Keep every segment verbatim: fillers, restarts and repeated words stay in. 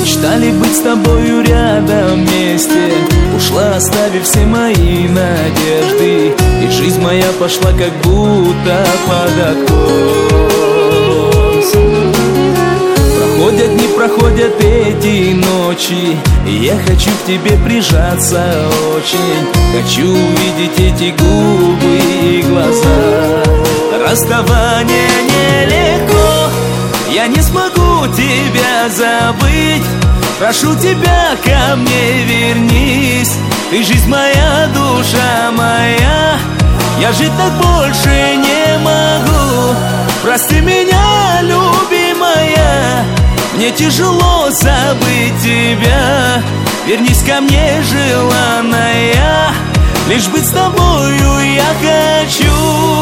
Мечтали быть с тобою рядом вместе. Ушла, оставив все мои надежды, и жизнь моя пошла как будто под откос. Проходят дни, проходят эти ночи, и я хочу к тебе прижаться очень. Хочу увидеть эти губы и глаза. Расставание нелегко, я не смогу тебя забыть. Прошу тебя, ко мне вернись. Ты жизнь моя, душа моя. Я жить так больше не могу. Прости меня, любимая. Мне тяжело забыть тебя. Вернись ко мне, желанная. Лишь быть с тобою я хочу.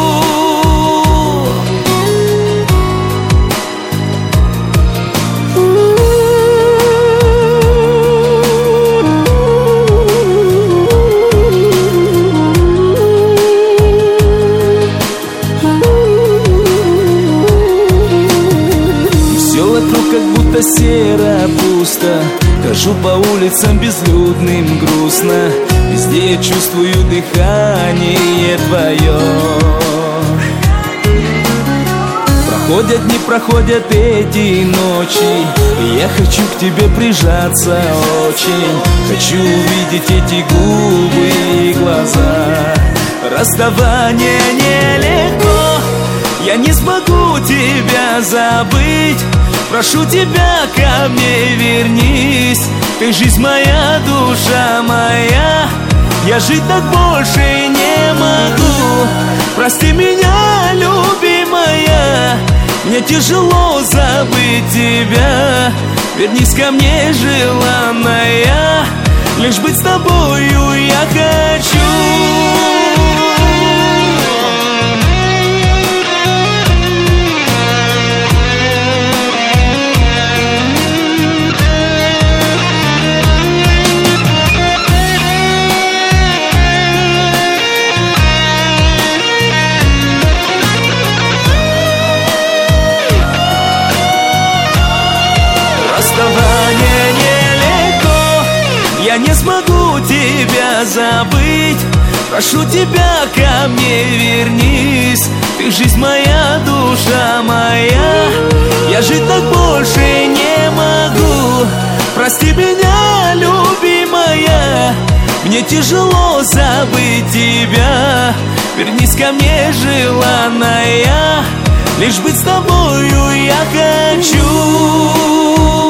Как будто серо, пусто. Хожу по улицам безлюдным, грустно. Везде я чувствую дыхание твое. Проходят дни, проходят эти ночи, и я хочу к тебе прижаться очень. Хочу увидеть эти губы и глаза. Расставание нелегко, я не смогу тебя забыть. Прошу тебя, ко мне вернись. Ты жизнь моя, душа моя. Я жить так больше не могу. Прости меня, любимая. Мне тяжело забыть тебя. Вернись ко мне, желанная. Лишь быть с тобою я хочу. Расставание нелегко, я не смогу тебя забыть. Прошу тебя, ко мне вернись. Ты жизнь моя, душа моя. Я жить так больше не могу. Прости меня, любимая. Мне тяжело забыть тебя. Вернись ко мне, желанная. Лишь быть с тобою я хочу.